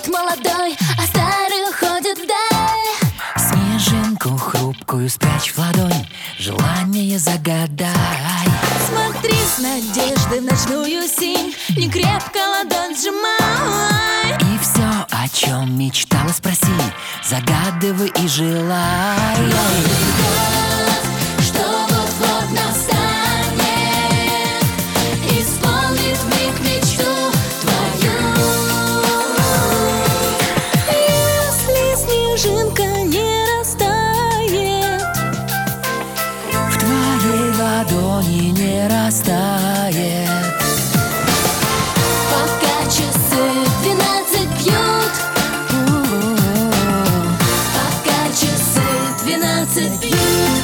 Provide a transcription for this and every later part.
год молодой, а старый уходит вдаль. Снежинку хрупкую спрячь в ладонь, желание загадай. Смотри с надеждой в ночную синь, не крепко ладонь сжимай. И все, о чем мечтала, спроси, загадывай и желай. Что вот-вот настанет, исполнит вмиг мечту твою. Если снежинка не растает, В твоей ладони не растает. пока часы 12 бьют, пока часы 12 бьют.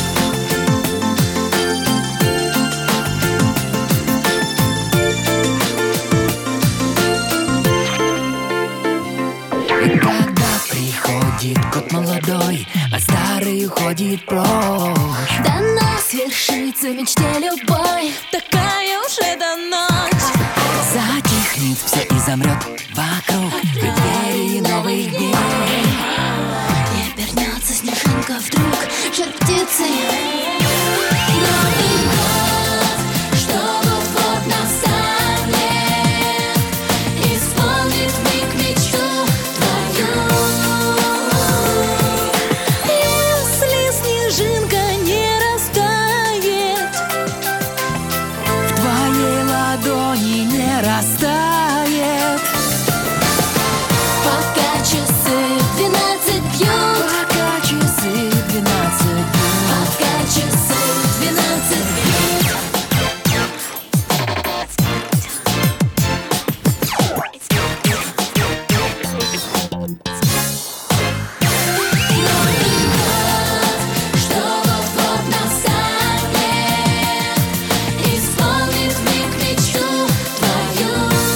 И когда приходит год молодой, а старый уходит прочь, Дано свершится мечте любой, такая уж эта ночь. затихнет все и замрет вокруг в преддверии новых дней. И обернется снежинка вдруг жар птицей. Новый год, что вот-вот настанет, исполнит вмиг мечту твою. Если снежинка не растает, В твоей ладони не растает. пока часы 12 бьют, Пока часы 12 бьют. пока часы 12 бьют. Что вот-вот настанет, исполнит вмиг мечту твою.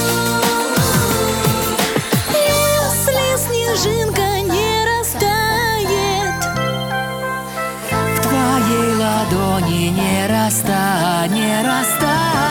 Если снежинка не растает, В твоей ладони не растает.